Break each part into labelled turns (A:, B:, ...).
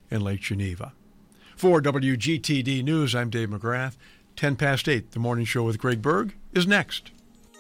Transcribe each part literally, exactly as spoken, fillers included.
A: in Lake Geneva. For W G T D News, I'm Dave McGrath. ten past eight, the morning show with Greg Berg is next.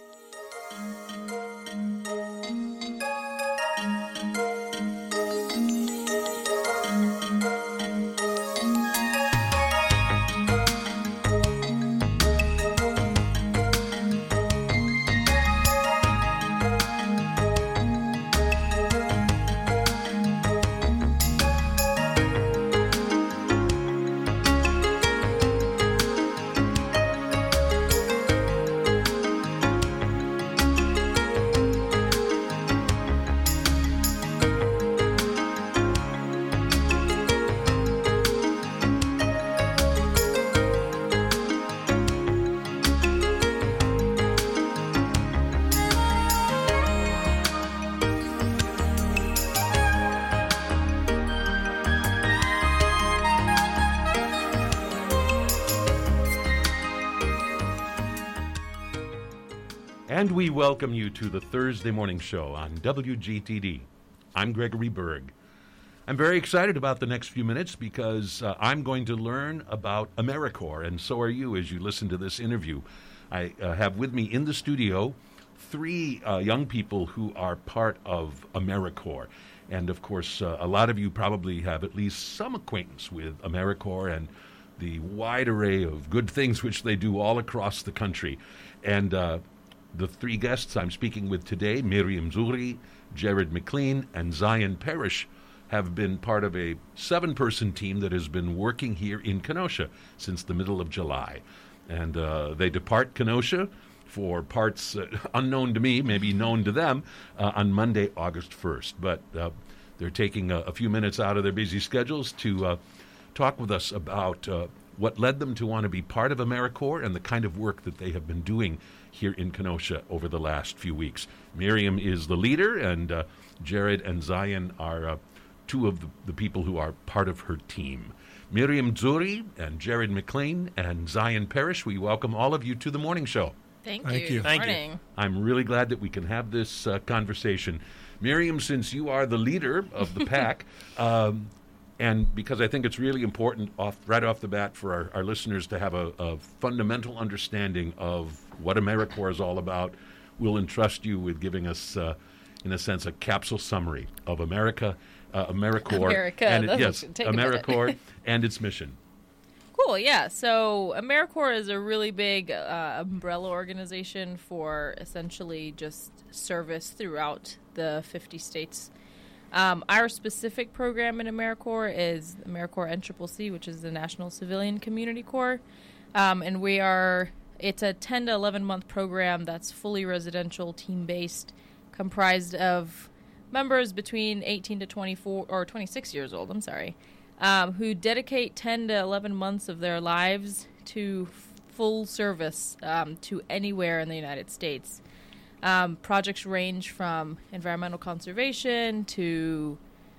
B: And we welcome you to the Thursday morning show on W G T D. I'm Gregory Berg. I'm very excited about the next few minutes because uh, I'm going to learn about AmeriCorps, and so are you as you listen to this interview. I uh, have with me in the studio three uh, young people who are part of AmeriCorps. And, of course, uh, a lot of you probably have at least some acquaintance with AmeriCorps and the wide array of good things which they do all across the country. And uh, the three guests I'm speaking with today, Miriam Zuri, Jared McLean, and Zion Parrish, have been part of a seven-person team that has been working here in Kenosha since the middle of July. And uh, they depart Kenosha for parts uh, unknown to me, maybe known to them, uh, on Monday, August first. But uh, they're taking a, a few minutes out of their busy schedules to uh, talk with us about uh, what led them to want to be part of AmeriCorps and the kind of work that they have been doing here in Kenosha over the last few weeks. Miriam is the leader, and uh, Jared and Zion are uh, two of the, the people who are part of her team. Miriam Zuri and Jared McLean and Zion Parrish, we welcome all of you to the morning show.
C: Thank,
A: Thank
C: you.
A: you.
C: Good
D: Thank
C: morning.
D: you.
B: I'm really glad that we can have this uh, conversation. Miriam, since you are the leader of the pack, um, and because I think it's really important off right off the bat for our, our listeners to have a, a fundamental understanding of what AmeriCorps is all about, we'll entrust you with giving us, uh, in a sense, a capsule summary of America, uh, AmeriCorps,
C: America,
B: and it,
C: that's
B: yes,
C: take a minute.
B: AmeriCorps and its mission.
C: Cool, yeah. So AmeriCorps is a really big uh, umbrella organization for essentially just service throughout the fifty states. Um, our specific program in AmeriCorps is AmeriCorps N C C C, which is the National Civilian Community Corps. Um, and we are, it's a ten to eleven month program that's fully residential, team-based, comprised of members between eighteen to twenty-four, or twenty-six years old, I'm sorry, um, who dedicate ten to eleven months of their lives to f- full service um, to anywhere in the United States. Um, projects range from environmental conservation to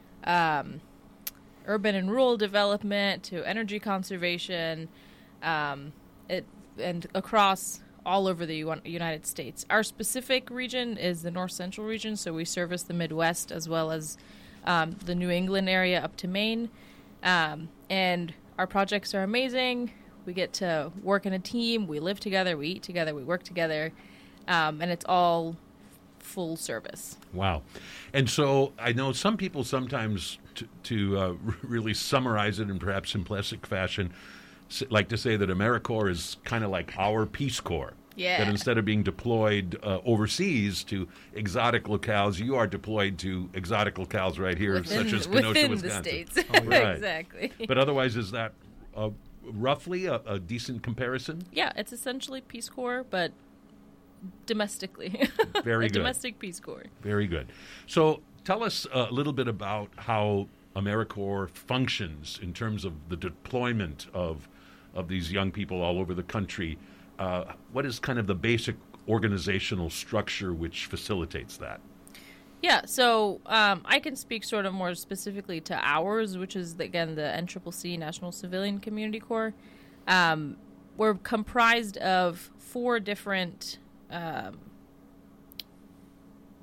C: um, urban and rural development to energy conservation, um, it, and across all over the U- United States. Our specific region is the North Central region, so we service the Midwest as well as um, the New England area up to Maine. Um, and our projects are amazing. We get to work in a team. We live together. We eat together. We work together. Um, and it's all full service.
B: Wow. And so I know some people sometimes, t- to uh, r- really summarize it in perhaps simplistic fashion, s- like to say that AmeriCorps is kind of like our Peace Corps.
C: Yeah.
B: That instead of being deployed uh, overseas to exotic locales, you are deployed to exotic locales right here,
C: Within,
B: such as Kenosha,
C: within
B: Wisconsin.
C: the states.
B: Oh, right.
C: Exactly.
B: But otherwise, is that uh, roughly a, a decent comparison?
C: Yeah, it's essentially Peace Corps, but domestically.
B: Very
C: a
B: good.
C: domestic Peace Corps.
B: Very good. So tell us a little bit about how AmeriCorps functions in terms of the deployment of of these young people all over the country. Uh, what is kind of the basic organizational structure which facilitates that?
C: Yeah, so um, I can speak sort of more specifically to ours, which is, again, the N C C C, National Civilian Community Corps. Um, we're comprised of four different... Um,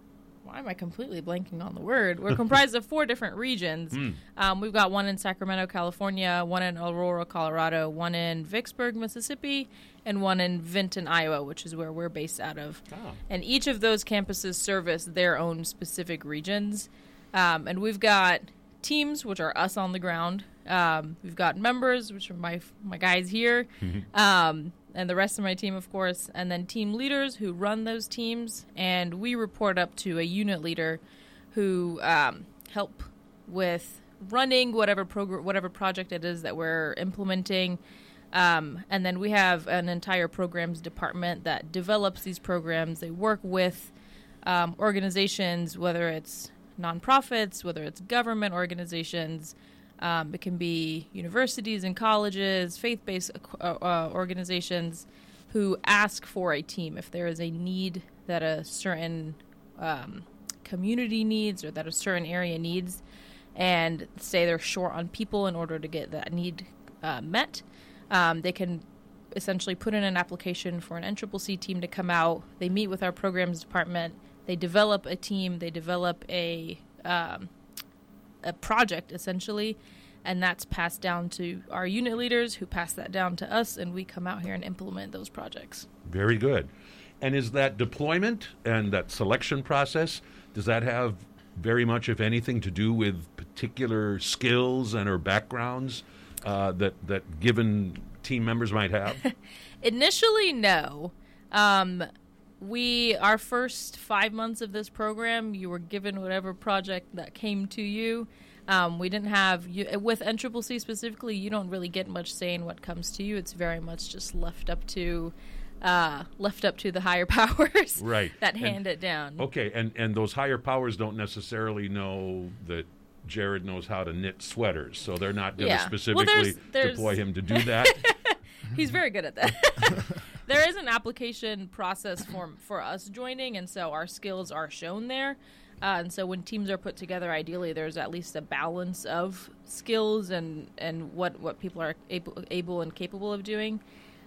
C: why am I completely blanking on the word? We're comprised of four different regions. Mm. Um, we've got one in Sacramento, California, one in Aurora, Colorado, one in Vicksburg, Mississippi, and one in Vinton, Iowa, which is where we're based out of. Oh. And each of those campuses service their own specific regions. Um, and we've got teams, which are us on the ground. Um, we've got members, which are my my guys here. Mm-hmm. Um and the rest of my team, of course, and then team leaders who run those teams, and we report up to a unit leader who um, help with running whatever progr- whatever project it is that we're implementing, um, and then we have an entire programs department that develops these programs. They work with um, organizations, whether it's nonprofits, whether it's government organizations. Um, it can be universities and colleges, faith-based uh, uh, organizations who ask for a team if there is a need that a certain um, community needs or that a certain area needs, and say they're short on people in order to get that need uh, met. Um, they can essentially put in an application for an N C C C team to come out. They meet with our programs department. They develop a team. They develop a um, a project, essentially, and that's passed down to our unit leaders who pass that down to us, and we come out here and implement those projects.
B: Very good. And is that deployment and that selection process, does that have very much, if anything, to do with particular skills and or backgrounds uh, that, that given team members might have?
C: Initially, no. Um, we, our first five months of this program, you were given whatever project that came to you. Um, we didn't have, you, with N C C C specifically, you don't really get much say in what comes to you. It's very much just left up to uh, left up to the higher powers
B: right.
C: that hand
B: and,
C: it down.
B: Okay, and, and those higher powers don't necessarily know that Jared knows how to knit sweaters, so they're not going to yeah. specifically well, there's, there's deploy him to do that.
C: He's very good at that. There is an application process for for us joining, and so our skills are shown there. Uh, and so when teams are put together, ideally there's at least a balance of skills and, and what, what people are able, able and capable of doing.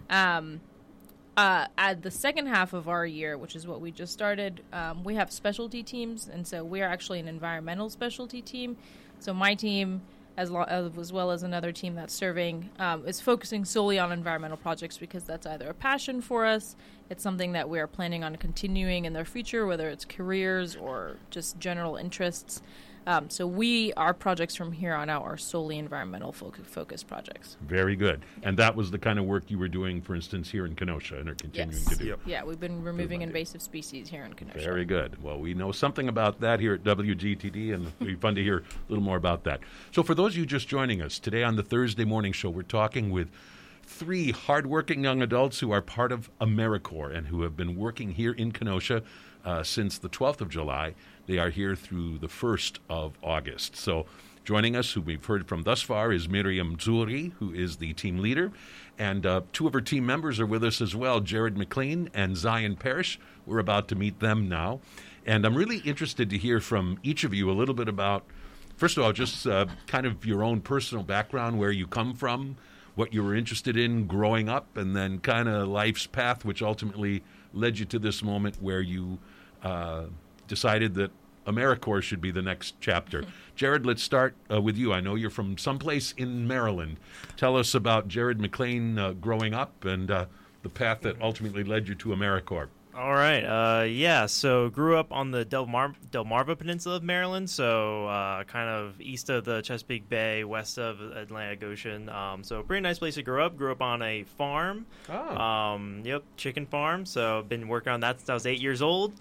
C: Um, uh, at the second half of our year, which is what we just started, um, we have specialty teams, and so we are actually an environmental specialty team. So my team, as, lo- as well as another team that's serving, um, is focusing solely on environmental projects because that's either a passion for us, it's something that we are planning on continuing in their future, whether it's careers or just general interests. Um, so we, our projects from here on out are solely environmental fo- focused projects.
B: Very good. Yeah. And that was the kind of work you were doing, for instance, here in Kenosha and are continuing
C: yes.
B: to do.
C: Yep. Yeah, we've been removing invasive species here in Kenosha.
B: Very good. Well, we know something about that here at W G T D, and it'll be fun to hear a little more about that. So for those of you just joining us, today on the Thursday Morning Show, we're talking with three hardworking young adults who are part of AmeriCorps and who have been working here in Kenosha uh, since the twelfth of July. They are here through the first of August. So joining us, who we've heard from thus far, is Miriam Zuri, who is the team leader. And uh, two of her team members are with us as well, Jared McLean and Zion Parrish. We're about to meet them now. And I'm really interested to hear from each of you a little bit about, first of all, just uh, kind of your own personal background, where you come from, what you were interested in growing up, and then kind of life's path, which ultimately led you to this moment where you uh, decided that AmeriCorps should be the next chapter. Jared, let's start uh, with you. I know you're from someplace in Maryland. Tell us about Jared McLean uh, growing up and uh, the path that ultimately led you to AmeriCorps.
D: All right. Uh, yeah, so grew up on the Delmar- Delmarva Peninsula of Maryland, so uh, kind of east of the Chesapeake Bay, west of Atlantic Ocean. Um, so a pretty nice place to grow up. Grew up on a farm.
B: Oh.
D: Um, yep, chicken farm. So been working on that since I was eight years old.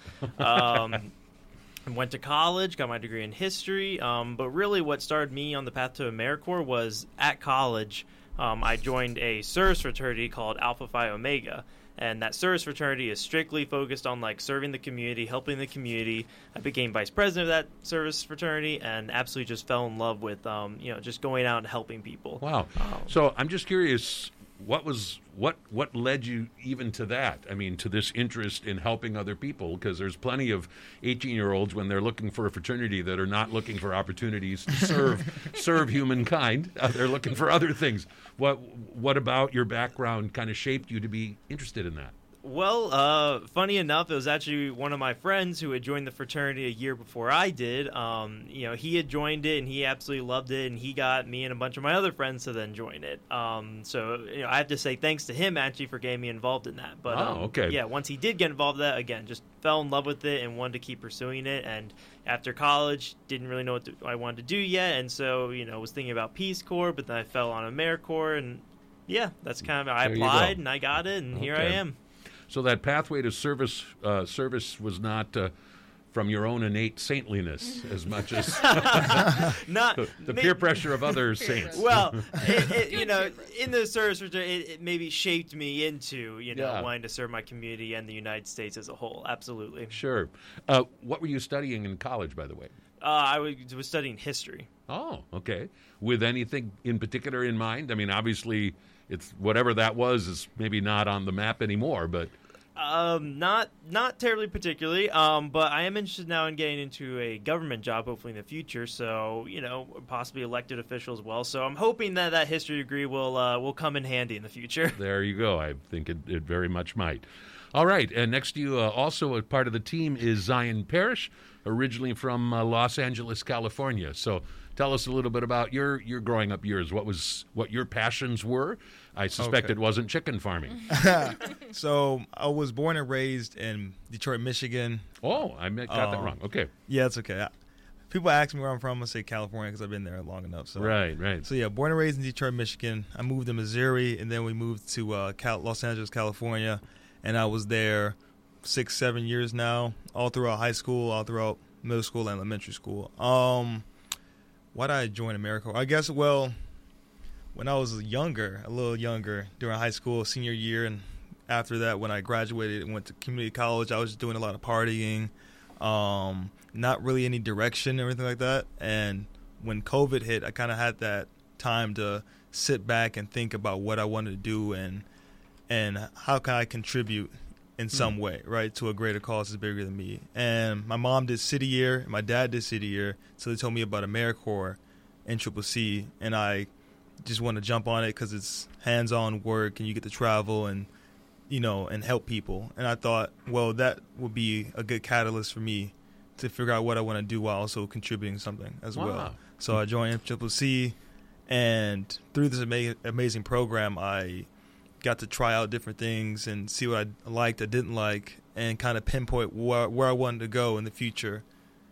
D: Um Went to college, got my degree in history, um, but really what started me on the path to AmeriCorps was at college. Um, I joined a service fraternity called Alpha Phi Omega, and that service fraternity is strictly focused on like serving the community, helping the community. I became vice president of that service fraternity and absolutely just fell in love with um, you know just going out and helping people.
B: Wow! Um, so I'm just curious. What was what what led you even to that? I mean, to this interest in helping other people? Because there's plenty of eighteen-year-olds when they're looking for a fraternity that are not looking for opportunities to serve serve humankind. Uh, they're looking for other things. What what about your background kind of shaped you to be interested in that?
D: Well, uh, funny enough, it was actually one of my friends who had joined the fraternity a year before I did. Um, you know, he had joined it, and he absolutely loved it, and he got me and a bunch of my other friends to then join it. Um, so, you know, I have to say thanks to him, actually, for getting me involved in that. But,
B: Oh,
D: um,
B: okay.
D: yeah, once he did get involved in that, again, just fell in love with it and wanted to keep pursuing it. And after college, didn't really know what to, I wanted to do yet, and so, you know, was thinking about Peace Corps, but then I fell on AmeriCorps, and, yeah, that's kind of, I
B: There you
D: applied,
B: go.
D: and I got it, and here I
B: Okay.
D: am.
B: So that pathway to service uh, service was not uh, from your own innate saintliness as much as
D: Not
B: the, the
D: may-
B: peer pressure of other
C: Peer
B: saints.
C: pressure.
D: Well, it, it, you
C: Good
D: know,
C: peer pressure.
D: in the service, it, it maybe shaped me into, you know,
B: Yeah.
D: wanting to serve my community and the United States as a whole. Absolutely.
B: Sure. Uh, what were you studying in college, by the way?
D: Uh, I was, was studying history.
B: Oh, okay. With anything in particular in mind? I mean, obviously, it's whatever that was is maybe not on the map anymore, but
D: Um, not not terribly particularly, um, but I am interested now in getting into a government job, hopefully in the future. So, you know, possibly elected official as well. So I'm hoping that that history degree will uh, will come in handy in the future.
B: there you go. I think it, it very much might. All right. And next to you, uh, also a part of the team is Zion Parrish, originally from uh, Los Angeles, California. So tell us a little bit about your, your growing up years. What was what your passions were? I suspect
E: Okay.
B: it wasn't chicken farming.
E: So I was born and raised in Detroit, Michigan.
B: Oh, I got that
E: Um,
B: wrong. Okay.
E: Yeah, it's okay. I- People ask me where I'm from. I say California because I've been there long enough. So.
B: Right, right.
E: So yeah, born and raised in Detroit, Michigan. I moved to Missouri, and then we moved to uh, Cal- Los Angeles, California, and I was there six, seven years now, all throughout high school, all throughout middle school and elementary school. Um, why did I join AmeriCorps? I guess well, when I was younger, a little younger, during high school, senior year, and after that, when I graduated and went to community college, I was just doing a lot of partying, um, not really any direction or anything like that. And when COVID hit, I kind of had that time to sit back and think about what I wanted to do and and how can I contribute in some way, right, to a greater cause that's bigger than me. And my mom did City Year, and my dad did City Year, so they told me about AmeriCorps and Triple C, and I just want to jump on it because it's hands-on work and you get to travel and, you know, and help people. And I thought, well, that would be a good catalyst for me to figure out what I want to do while also contributing something as
B: Wow.
E: well. So I joined Triple C, and through this ama- amazing program, I got to try out different things and see what I liked, I didn't like, and kind of pinpoint where, where I wanted to go in the future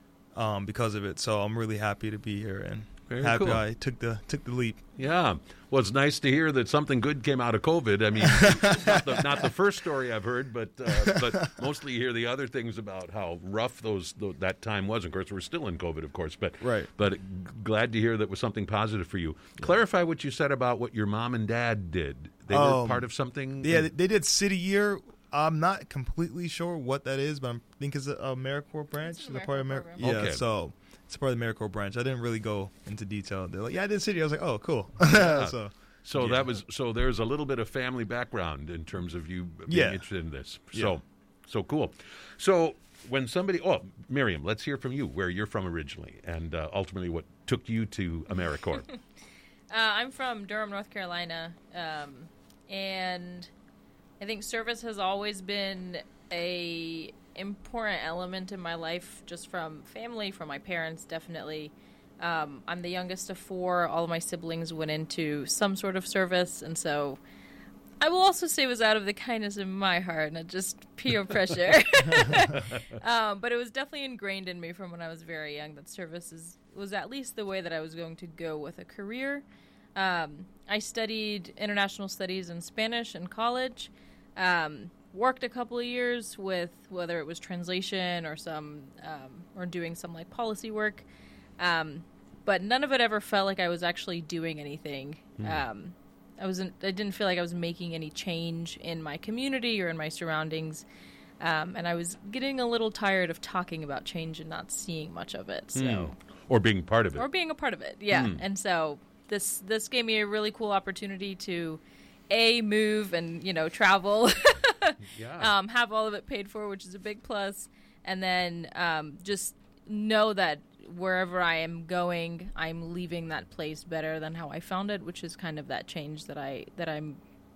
E: um, because of it. So I'm really happy to be here and
B: Very
E: happy
B: cool.
E: I took the took the leap.
B: Yeah. Well, it's nice to hear that something good came out of COVID. I mean, not, the, not the first story I've heard, but uh, but mostly you hear the other things about how rough those th- that time was. Of course, we're still in COVID, of course, but
E: Right.
B: But g- glad to hear that was something positive for you. Clarify what you said about what your mom and dad did. They were
E: Um,
B: part of something.
E: Yeah, they, they did City Year. I'm not completely sure what that is, but I think it's a, a AmeriCorps branch.
C: It's an
E: Is it part of
C: AmeriCorps
E: Amer-
C: program.
E: Yeah,
B: Okay.
E: so it's part of the AmeriCorps branch. I didn't really go into detail. They're like, yeah, I did City. I was like, oh, cool. so
B: So
E: Yeah.
B: that was so. There's a little bit of family background in terms of you being
E: Yeah.
B: interested in this.
E: Yeah.
B: So, so cool. So when somebody, oh, Miriam, let's hear from you. Where you're from originally, and uh, ultimately what took you to AmeriCorps.
C: Uh, I'm from Durham, North Carolina, um, and I think service has always been a important element in my life, just from family, from my parents, definitely. Um, I'm the youngest of four. All of my siblings went into some sort of service, and so I will also say it was out of the kindness of my heart, not just peer pressure. um, but it was definitely ingrained in me from when I was very young that service is, was at least the way that I was going to go with a career. Um, I studied international studies and Spanish in college. Um, worked a couple of years with whether it was translation or some um, or doing some like policy work, um, but none of it ever felt like I was actually doing anything. Um, I wasn't. I didn't feel like I was making any change in my community or in my surroundings, um, and I was getting a little tired of talking about change and not seeing much of it. So.
B: Hmm. Or being part of it.
C: Or being a part of it, yeah.
B: Mm.
C: And so this this gave me a really cool opportunity to, A, move and, you know, travel,
B: yeah.
C: um, have all of it paid for, which is a big plus, and then um, just know that wherever I am going, I'm leaving that place better than how I found it, which is kind of that change that I that I'm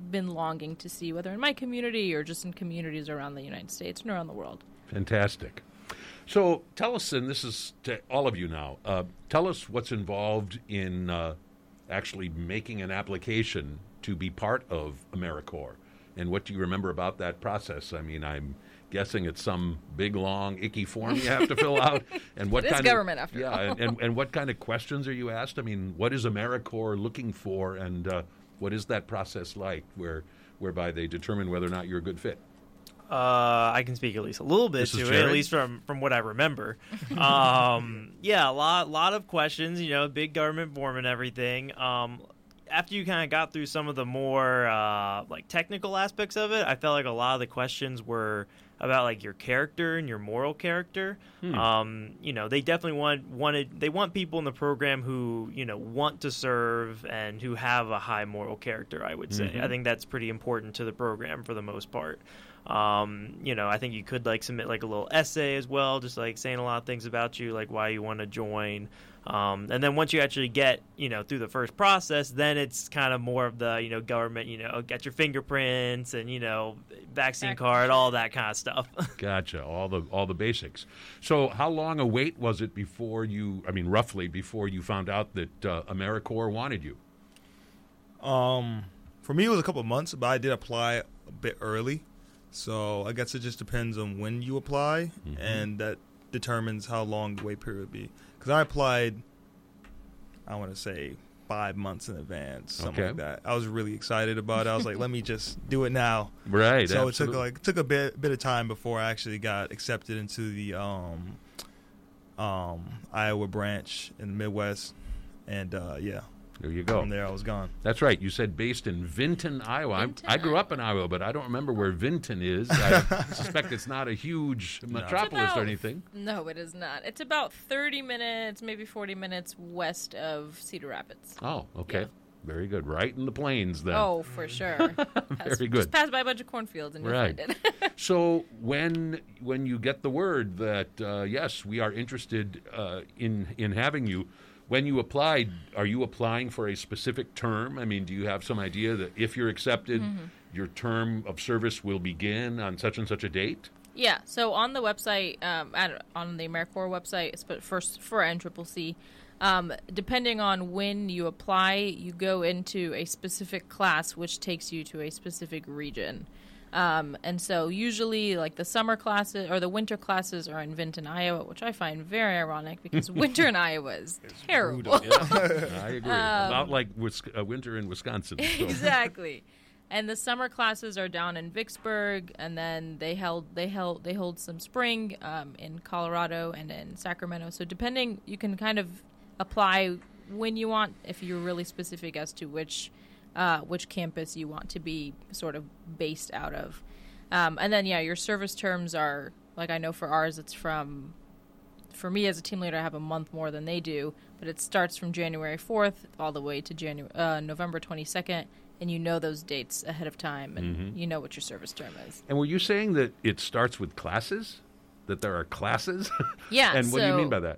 C: been longing to see, whether in my community or just in communities around the United States and around the world.
B: Fantastic. So tell us, and this is to all of you now, uh, tell us what's involved in uh, actually making an application to be part of AmeriCorps, and what do you remember about that process? I mean, I'm guessing it's some big, long, icky form you have to fill out. And what
C: It is
B: kind
C: government,
B: of,
C: after
B: yeah,
C: all.
B: and, and, and what kind of questions are you asked? I mean, what is AmeriCorps looking for, and uh, what is that process like, where whereby they determine whether or not you're a good fit?
D: Uh, I can speak at least a little bit
B: This is
D: to it,
B: Jared.
D: at least from, from what I remember. um, yeah, a lot lot of questions. You know, big government form and everything. Um, after you kind of got through some of the more uh, like technical aspects of it, I felt like a lot of the questions were about like your character and your moral character.
B: Hmm.
D: Um, you know, they definitely want wanted they want people in the program who, you know, want to serve and who have a high moral character, I would say.
B: Mhm.
D: I think that's pretty important to the program for the most part. Um, you know, I think you could like submit like a little essay as well, just like saying a lot of things about you, like why you want to join. Um, and then once you actually get, you know, through the first process, then it's kind of more of the, you know, government, you know, get your fingerprints and, you know, vaccine
C: Back-
D: card, all that kind of stuff.
B: Gotcha. All the all the basics. So, how long a wait was it before you? I mean, roughly before you found out that uh, AmeriCorps wanted you?
E: Um, for me, it was a couple of months, but I did apply a bit early. So I guess it just depends on when you apply,
B: Mhm.
E: and that determines how long the wait period would be. Because I applied, I want to say, five months in advance, something
B: Okay.
E: like that. I was really excited about it. I was like, let me just do it now.
B: Right.
E: So
B: absolutely.
E: it took like took a bit bit of time before I actually got accepted into the um, um, Iowa branch in the Midwest, and uh, yeah,
B: There you go.
E: from there I was gone.
B: That's right. You said based in Vinton, Iowa. I-
C: Vinton,
B: I, grew up in Iowa, but I don't remember where Vinton is. I suspect it's not a huge metropolis
C: It's
B: or
C: about-
B: anything.
C: No, it is not. It's about thirty minutes, maybe forty minutes west of Cedar Rapids.
B: Oh, okay.
C: Yeah.
B: Very good. Right in the plains, then.
C: Oh, for sure. Pass-
B: Very good.
C: Just pass by a bunch of cornfields and you'll
B: Right.
C: find it.
B: So when when you get the word that uh, yes, we are interested uh, in in having you, when you applied, are you applying for a specific term? I mean, do you have some idea that if you're accepted,
C: Mm-hmm.
B: your term of service will begin on such and such a date?
C: Yeah, so on the website, um, at, on the AmeriCorps website, it's but first for N C C C, um, depending on when you apply, you go into a specific class, which takes you to a specific region. Um, and so usually, like the summer classes or the winter classes are in Vinton, Iowa, which I find very ironic because winter in Iowa is terrible.
B: I agree.
C: Um,
B: About like Wis- uh, winter in Wisconsin. So.
C: Exactly. And the summer classes are down in Vicksburg, and then they held they held they hold some spring um, in Colorado and in Sacramento. So depending, you can kind of apply when you want, if you're really specific as to which uh, which campus you want to be sort of based out of. Um, and then yeah, your service terms are like I know for ours, it's from. For me as a team leader, I have a month more than they do, but it starts from January fourth all the way to January uh, November twenty-second. And you know those dates ahead of time, and
B: Mhm.
C: you know what your service term is.
B: And were you saying that it starts with classes? That there are classes?
C: Yeah.
B: And what do you
C: so,
B: mean by that?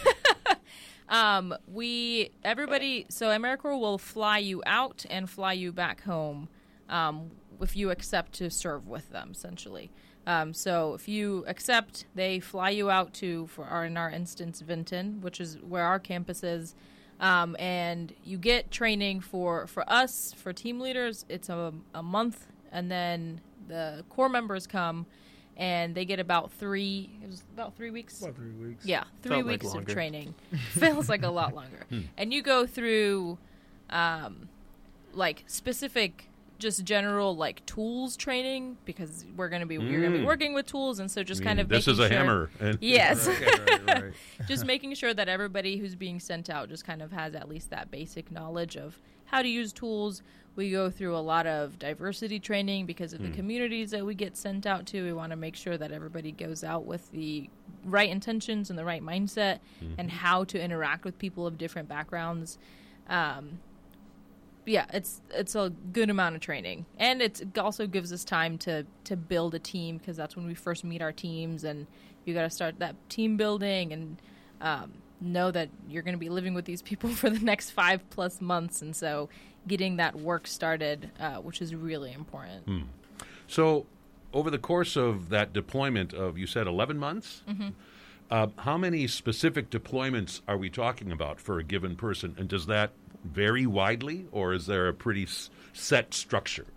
C: Um, we everybody. So AmeriCorps will fly you out and fly you back home, um, if you accept to serve with them. Essentially, um, so if you accept, they fly you out to, for our in our instance, Vinton, which is where our campus is. Um, and you get training for, for us, for team leaders, it's a, a month, and then the core members come, and they get about three, it was about three weeks?
E: About three weeks.
C: Yeah, three
D: Felt like
C: weeks of
D: longer.
C: training. Feels like a lot longer. And you go through, um, like, specific, just general, like, tools training, because we're going to be, you're going to be
B: Mm.
C: working with tools, and so just
B: I
C: kind
B: mean,
C: of
B: this
C: making
B: is a
C: sure-
B: hammer. And
C: Yes.
E: Right, right, right.
C: Just making sure that everybody who's being sent out just kind of has at least that basic knowledge of how to use tools. We go through a lot of diversity training because of the communities that we get sent out to. We want to make sure that everybody goes out with the right intentions and the right mindset and how to interact with people of different backgrounds. Um, yeah, it's it's a good amount of training, and it's, it also gives us time to to build a team, because that's when we first meet our teams, and you got to start that team building, and um, know that you're going to be living with these people for the next five plus months, and so getting that work started, uh, which is really important.
B: Hmm. So, over the course of that deployment of, you said, eleven months,
C: Mm-hmm.
B: uh, how many specific deployments are we talking about for a given person? And does that vary widely, or is there a pretty s- set structure?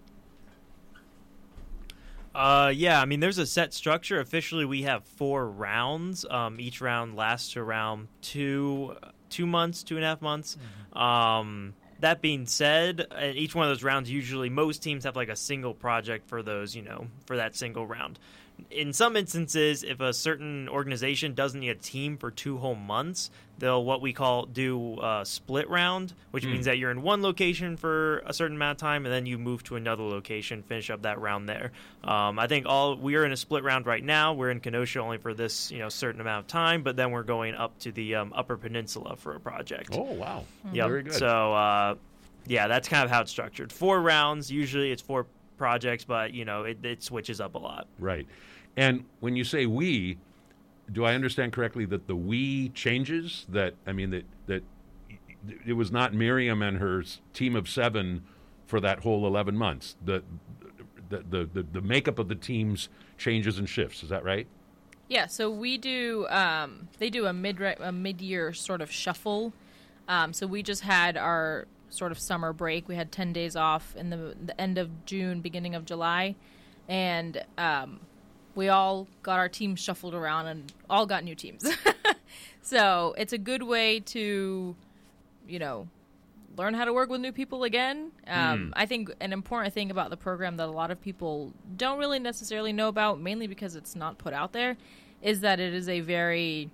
D: Uh, yeah, I mean, there's a set structure. Officially, we have four rounds. Um, each round lasts around two, two months, two and a half months. Um, that being said, uh, each one of those rounds, usually most teams have like a single project for those, you know, for that single round. In some instances, if a certain organization doesn't need a team for two whole months, they'll what we call do a split round, which
B: Mm.
D: means that you're in one location for a certain amount of time, and then you move to another location, finish up that round there. Um, I think all we are in a split round right now. We're in Kenosha only for this, you know, certain amount of time, but then we're going up to the um, Upper Peninsula for a project.
B: Oh, wow.
D: Yep.
B: Very good.
D: So, uh, yeah, that's kind of how it's structured. Four rounds. Usually, it's four projects, but you know, it, it switches up a lot.
B: Right. And when you say we, do I understand correctly that the we changes? That, I mean, that, that it was not Miriam and her s- team of seven for that whole eleven months. The, the, the, the, the makeup of the teams changes and shifts. Is that right?
C: Yeah, so we do. Um, they do a mid a mid year sort of shuffle. Um, so we just had our sort of summer break. We had ten days off in the the end of June, beginning of July, and um, we all got our teams shuffled around and all got new teams. So it's a good way to, you know, learn how to work with new people again. Um, I think an important thing about the program that a lot of people don't really necessarily know about, mainly because it's not put out there, is that it is a very,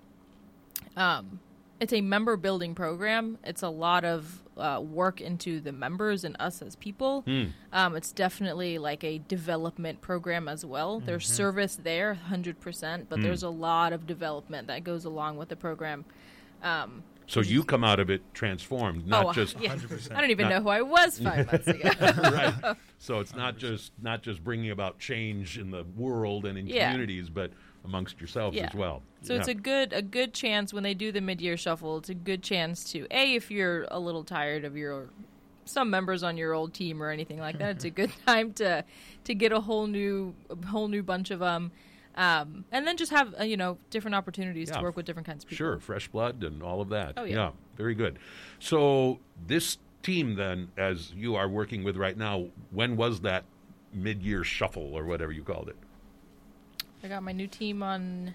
C: um, it's a member building program. It's a lot of uh, work into the members and us as people.
B: Hmm.
C: Um, it's definitely like a development program as well. There's service there, one hundred percent, but there's a lot of development that goes along with the program. Um,
B: So you come out of it transformed, not
C: oh,
B: just
C: yeah.
E: one hundred percent.
C: I don't even
B: Not-
C: know who I was five months ago.
B: right. So it's not just not just bringing about change in the world and in
C: Yeah.
B: communities, but amongst yourselves
C: Yeah.
B: as well.
C: So it's a good a good chance when they do the mid year shuffle. It's a good chance to a if you're a little tired of your some members on your old team or anything like that. It's a good time to to get a whole new a whole new bunch of them, um, and then just have uh, you know different opportunities
B: Yeah.
C: to work with different kinds of people.
B: Sure, fresh blood and all of that.
C: Oh, yeah.
B: very good. So this team then, as you are working with right now, when was that mid-year shuffle or whatever you called it?
C: I got my new team on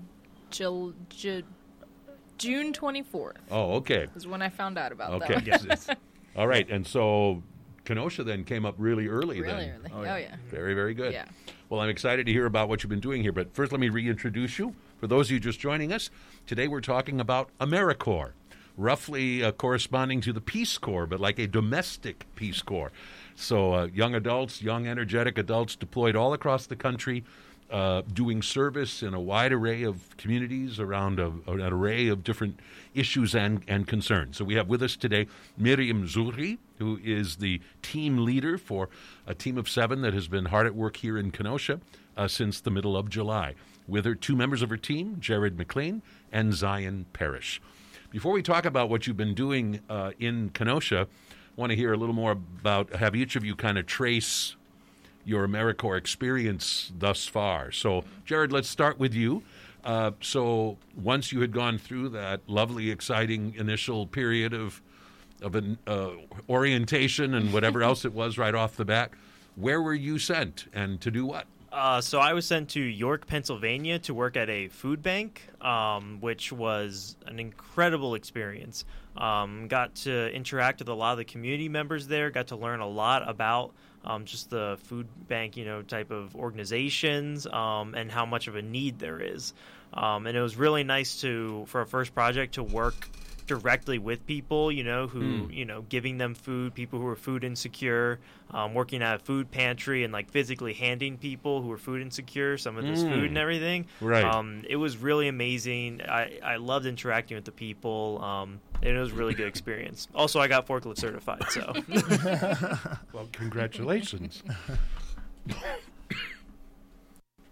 C: Jul- Ju- June twenty-fourth.
B: Oh, okay.
C: Was when I found out about
B: Okay.
C: that.
E: Yes, it's-
B: All right. And so Kenosha then came up really early
C: Really
B: then.
C: early.
E: Oh,
C: Oh
E: yeah.
C: yeah.
B: Very, very good.
C: Yeah.
B: Well, I'm excited to hear about what you've been doing here. But first, let me reintroduce you. For those of you just joining us, today we're talking about AmeriCorps, roughly uh, corresponding to the Peace Corps, but like a domestic Peace Corps. So uh, young adults, young energetic adults deployed all across the country, uh, doing service in a wide array of communities around a, an array of different issues and, and concerns. So we have with us today Miriam Zuri, who is the team leader for a team of seven that has been hard at work here in Kenosha uh, since the middle of July. With her, two members of her team, Jared McLean and Zion Parrish. Before we talk about what you've been doing uh, in Kenosha, I want to hear a little more about, have each of you kind of trace your AmeriCorps experience thus far. So, Jared, let's start with you. Uh, so, once you had gone through that lovely, exciting initial period of of an uh, orientation and whatever else it was right off the bat, where were you sent and to do what?
D: Uh, so I was sent to York, Pennsylvania to work at a food bank, um, which was an incredible experience. Um, got to interact with a lot of the community members there, got to learn a lot about um, just the food bank, you know, type of organizations um, and how much of a need there is. Um, and it was really nice to, for a first project, to work directly with people, you know, who,
B: Mm.
D: you know, giving them food, people who are food insecure, um, working at a food pantry and like physically handing people who are food insecure some of this
B: Mm.
D: food and everything.
B: Right.
D: Um, it was really amazing. I, I loved interacting with the people. Um, and it was a really good experience. Also, I got forklift certified, so.
B: Well, congratulations.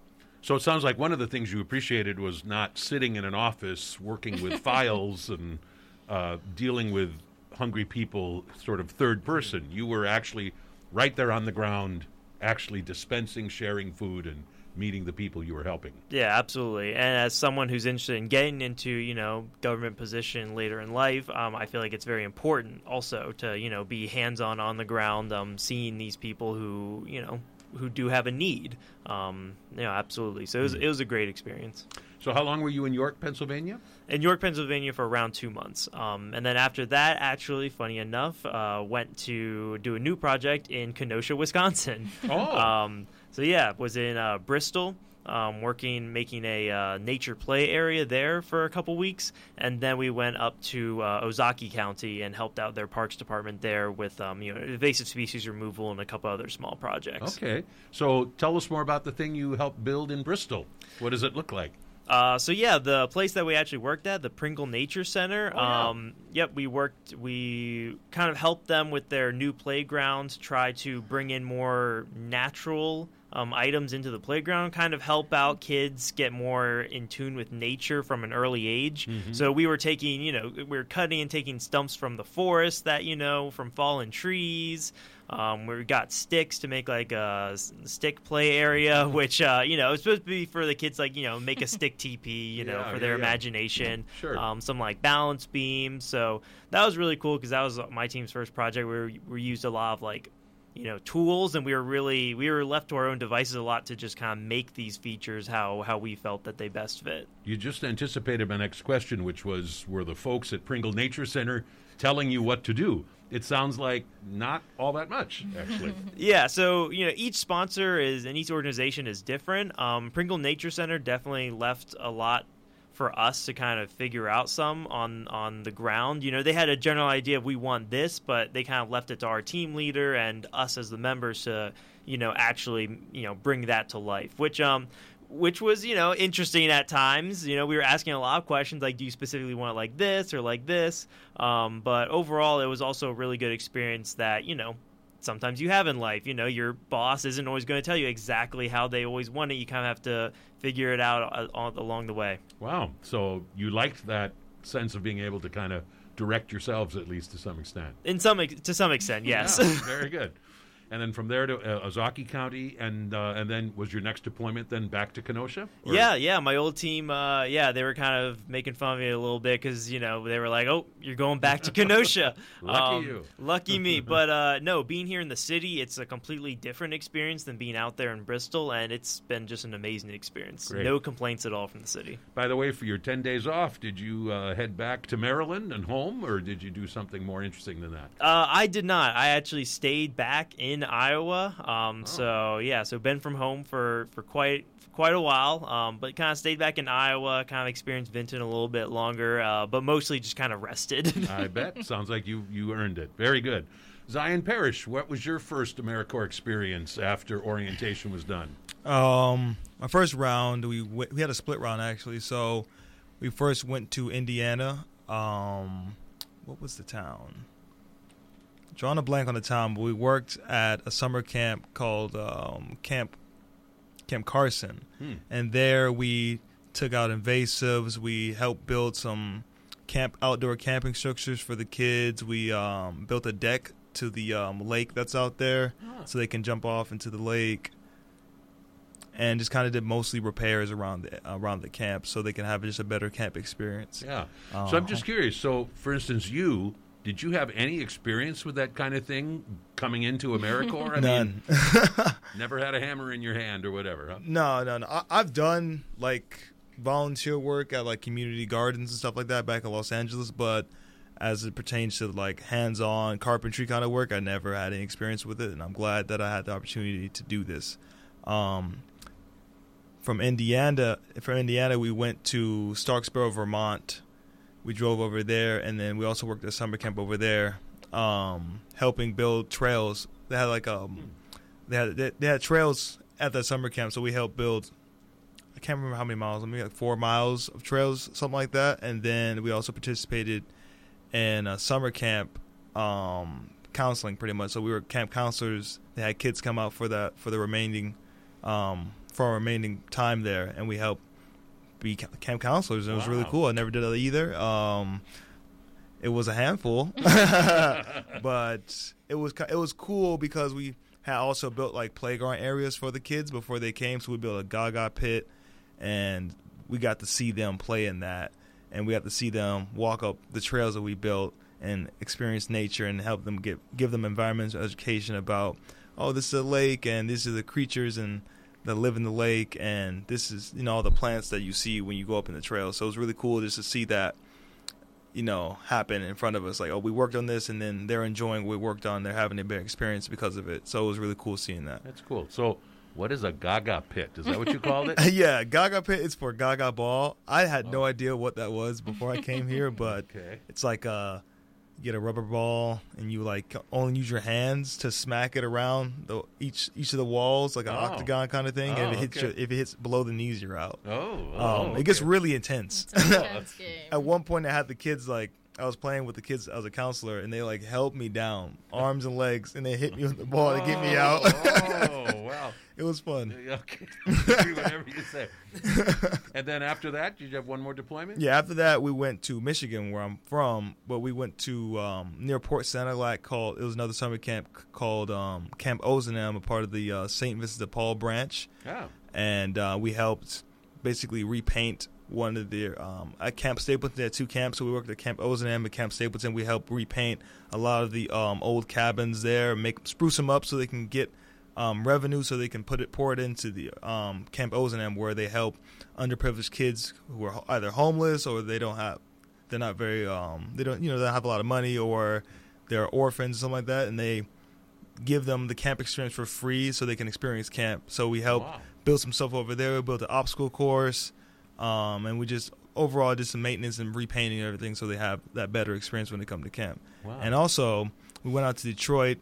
B: So it sounds like one of the things you appreciated was not sitting in an office working with files and uh, dealing with hungry people sort of third person. You were actually right there on the ground, actually dispensing, sharing food, and meeting the people you were helping.
D: Yeah, absolutely. And as someone who's interested in getting into, you know, government position later in life, um, I feel like it's very important also to, you know, be hands-on on the ground, um, seeing these people who, you know, who do have a need. Um, yeah, absolutely. So it was, it was a great experience.
B: So how long were you in York, Pennsylvania?
D: In York, Pennsylvania for around two months. Um, and then after that, actually, funny enough, uh, went to do a new project in Kenosha, Wisconsin.
B: Oh.
D: Um, so yeah, was in uh, Bristol, um, working, making a uh, nature play area there for a couple weeks. And then we went up to uh, Ozaukee County and helped out their parks department there with um, you know, invasive species removal and a couple other small projects.
B: Okay. So tell us more about the thing you helped build in Bristol. What does it look like?
D: Uh, so yeah, the place that we actually worked at, the Pringle Nature Center.
B: Oh, yeah.
D: um, yep, we worked. We kind of helped them with their new playground, try to bring in more natural um, items into the playground, kind of help out kids get more in tune with nature from an early age.
B: Mm-hmm.
D: So we were taking, you know, we were cutting and taking stumps from the forest that, you know, from fallen trees. Um, we got sticks to make like a stick play area, which, uh, you know, it's supposed to be for the kids, like, you know, make a stick teepee, you know,
B: Yeah,
D: for their
B: yeah, yeah.
D: imagination.
B: Sure.
D: Um, some like balance beams. So that was really cool because that was my team's first project where we, we used a lot of like, you know, tools, and we were really, we were left to our own devices a lot to just kind of make these features how, how we felt that they best fit.
B: You just anticipated my next question, which was, were the folks at Pringle Nature Center telling you what to do? It sounds like not all that much, actually.
D: Yeah, so, you know, each sponsor is and each organization is different. Um, Pringle Nature Center definitely left a lot for us to kind of figure out some on, on the ground. You know, they had a general idea of we want this, but they kind of left it to our team leader and us as the members to, you know, actually, you know, bring that to life, which um which was, you know, interesting at times. You know, we were asking a lot of questions like, do you specifically want it like this or like this? Um, but overall, it was also a really good experience that, you know, sometimes you have in life. You know, your boss isn't always going to tell you exactly how they always want it. You kind of have to figure it out uh, along the way.
B: Wow. So you liked that sense of being able to kind of direct yourselves, at least to some extent.
D: In some, to some extent, yes.
B: Yeah, very good. And then from there to uh, Ozaukee County, and uh, and then was your next deployment then back to Kenosha? Or?
D: Yeah, yeah. My old team, uh, yeah, they were kind of making fun of me a little bit because, you know, they were like, oh, you're going back to Kenosha.
B: Lucky
D: um,
B: you.
D: Lucky me. But uh, no, being here in the city, it's a completely different experience than being out there in Bristol, and it's been just an amazing experience.
B: Great.
D: No complaints at all from the city.
B: By the way, for your ten days off, did you uh, head back to Maryland and home, or did you do something more interesting than that?
D: Uh, I did not. I actually stayed back in Iowa. Um,
B: Oh.
D: So yeah, so been from home for, for quite for quite a while, um, but kind of stayed back in Iowa, kind of experienced Vinton a little bit longer, uh, but mostly just kind of rested.
B: I bet. Sounds like you, you earned it. Very good. Zion Parrish, what was your first AmeriCorps experience after orientation was done?
E: Um, my first round, we went, we had a split round actually. So we first went to Indiana. Um, what was the town? Drawing a blank on the town, but we worked at a summer camp called um, Camp Camp Carson,
B: Hmm.
E: and there we took out invasives. We helped build some camp outdoor camping structures for the kids. We um, built a deck to the um, lake that's out there,
B: Ah.
E: so they can jump off into the lake. And just kind of did mostly repairs around the around the camp, so they can have just a better camp experience.
B: Yeah.
E: Uh,
B: So I'm just curious. So, for instance, you, did you have any experience with that kind of thing coming into AmeriCorps? I
E: None.
B: mean, never had a hammer in your hand or whatever, huh?
E: No, no, no. I, I've done like volunteer work at like community gardens and stuff like that back in Los Angeles, but as it pertains to like hands-on carpentry kind of work, I never had any experience with it, and I'm glad that I had the opportunity to do this. Um, from Indiana, from Indiana, we went to Starksboro, Vermont. We drove over there, and then we also worked at summer camp over there, um, helping build trails. They had like um, they had they, they had trails at that summer camp, so we helped build. I can't remember how many miles. Maybe like four miles of trails, something like that. And then we also participated in a summer camp um, counseling, pretty much. So we were camp counselors. They had kids come out for that for the remaining um, for our remaining time there, and we helped be camp counselors. And it was
B: Wow.
E: really cool. I never did that either. Um, it was a handful, but it was it was cool because we had also built like playground areas for the kids before they came. So we built a Gaga pit, and we got to see them play in that, and we got to see them walk up the trails that we built and experience nature and help them get give them environmental education about, oh, this is a lake and these are the creatures and that live in the lake, and this is, you know, all the plants that you see when you go up in the trail. So it was really cool just to see that, you know, happen in front of us. Like, oh, we worked on this, and then they're enjoying what we worked on. They're having a better experience because of it. So it was really cool seeing that.
B: That's cool. So, what is a Gaga pit? Is that what you called it?
E: Yeah, Gaga pit is for Gaga ball. I had no idea what that was before I came here, but
B: Okay.
E: it's like uh, you get a rubber ball and you like only use your hands to smack it around the each each of the walls, like an
B: Oh.
E: octagon kind of thing. and
B: Oh,
E: if it hits
B: okay.
E: your, if it hits below the knees, you're out.
B: Oh,
E: Um,
B: oh,
E: It gets
B: okay.
E: really intense.
C: It's an intense game.
E: At one point, I had the kids like I was playing with the kids as a counselor, and they like held me down, arms and legs, and they hit me with the ball to get me out.
B: Oh, wow.
E: It was fun.
B: Okay. Do whatever you say. And then after that, did you have one more deployment?
E: Yeah, after that, we went to Michigan, where I'm from, but we went to um, near Port Sanilac. Called it was another summer camp called um, Camp Ozanam, a part of the uh, Saint Vincent de Paul branch,
B: Oh.
E: and uh, we helped basically repaint one of their um, at Camp Stapleton. They had two camps, so we worked at Camp Ozanam and Camp Stapleton. We helped repaint a lot of the um, old cabins there, make spruce them up so they can get um, revenue, so they can put it pour it into the um, Camp Ozanam, where they help underprivileged kids who are either homeless or they don't have, they're not very, um, they don't, you know, they don't have a lot of money, or they're orphans, something like that, and they give them the camp experience for free so they can experience camp. So we help
B: Wow.
E: build some stuff over there. We built an obstacle course, um, and we just overall did some maintenance and repainting and everything so they have that better experience when they come to camp.
B: Wow.
E: And also, we went out to Detroit,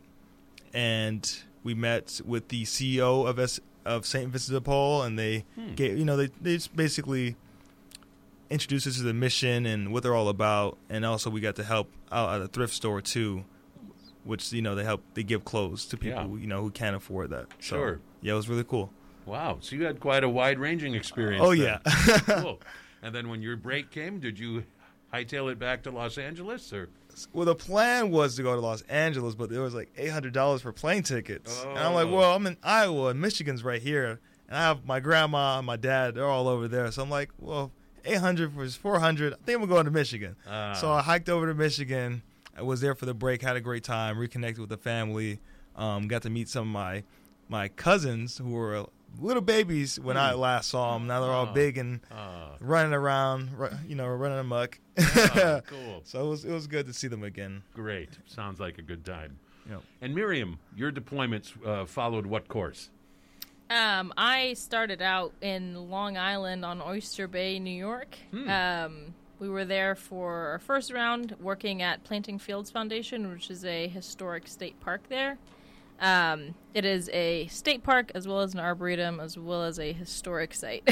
E: and we met with the C E O of S- of Saint Vincent de Paul, and they
B: Hmm.
E: gave, you know, they they just basically introduced us to the mission and what they're all about. And also, we got to help out at a thrift store too, which, you know, they help they give clothes to people
B: Yeah.
E: who, you know, who can't afford that. So,
B: Sure.
E: yeah, it was really cool.
B: Wow. So you had quite a wide-ranging experience.
E: Oh
B: then.
E: yeah.
B: Cool. And then when your break came, did you hightail it back to Los Angeles, or?
E: Well, the plan was to go to Los Angeles, but there was like eight hundred dollars for plane tickets. And I'm like,
B: Oh.
E: well, I'm in Iowa, and Michigan's right here. And I have my grandma and my dad, they're all over there. So I'm like, well, eight hundred dollars for four hundred dollars. I think I'm going to Michigan.
B: Ah.
E: So I hiked over to Michigan. I was there for the break, had a great time, reconnected with the family, um, got to meet some of my, my cousins who were little babies when I last saw them. Now they're all
B: Oh.
E: big and
B: Ah.
E: running around, ru- you know, running amok.
B: Ah, cool.
E: So it was it was good to see them again.
B: Great. Sounds like a good time.
E: Yep.
B: And Miriam, your deployments uh, followed what course?
C: Um, I started out in Long Island on Oyster Bay, New York. Um, we were there for our first round, working at Planting Fields Foundation, which is a historic state park there. Um, it is a state park as well as an arboretum as well as a historic site.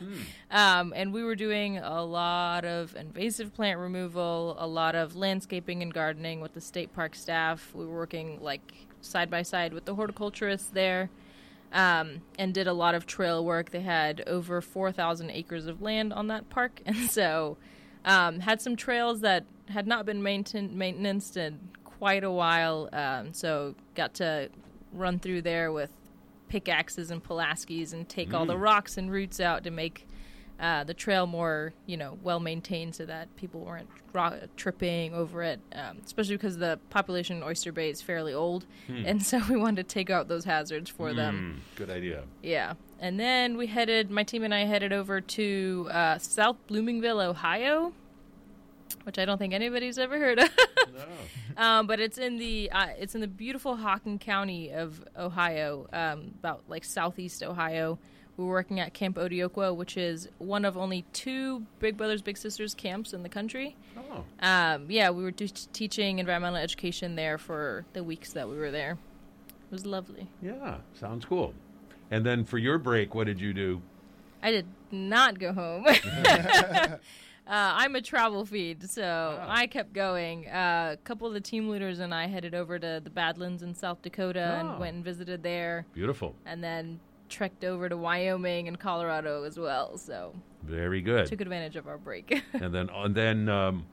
C: um, and we were doing a lot of invasive plant removal, a lot of landscaping and gardening with the state park staff. We were working like side by side with the horticulturists there. Um, and did a lot of trail work. They had over four thousand acres of land on that park, and so um, had some trails that had not been maintain- maintenanced in quite a while. Um, so got to run through there with pickaxes and Pulaskis and take all the rocks and roots out to make uh, the trail more, you know, well maintained, so that people weren't ro- tripping over it. Um, especially because the population in Oyster Bay is fairly old, and so we wanted to take out those hazards for them.
B: Hmm, good idea.
C: Yeah. And then we headed, my team and I headed over to uh, South Bloomingville, Ohio, which I don't think anybody's ever heard of.
B: No.
C: um, but it's in the uh, it's in the beautiful Hockin County of Ohio, um, about like southeast Ohio. We were working at Camp Odioqua, which is one of only two Big Brothers Big Sisters camps in the country.
B: Oh.
C: Um, yeah, we were t- teaching environmental education there for the weeks that we were there. It was lovely.
B: Yeah, sounds cool. And then for your break, what did you do?
C: I did not go home. uh, I'm a travel feed, so
B: Oh.
C: I kept going. Uh, a couple of the team leaders and I headed over to the Badlands in South Dakota
B: Oh.
C: and went and visited there,
B: Beautiful.
C: and then trekked over to Wyoming and Colorado as well. So
B: Very good.
C: took advantage of our break.
B: And then, and then um,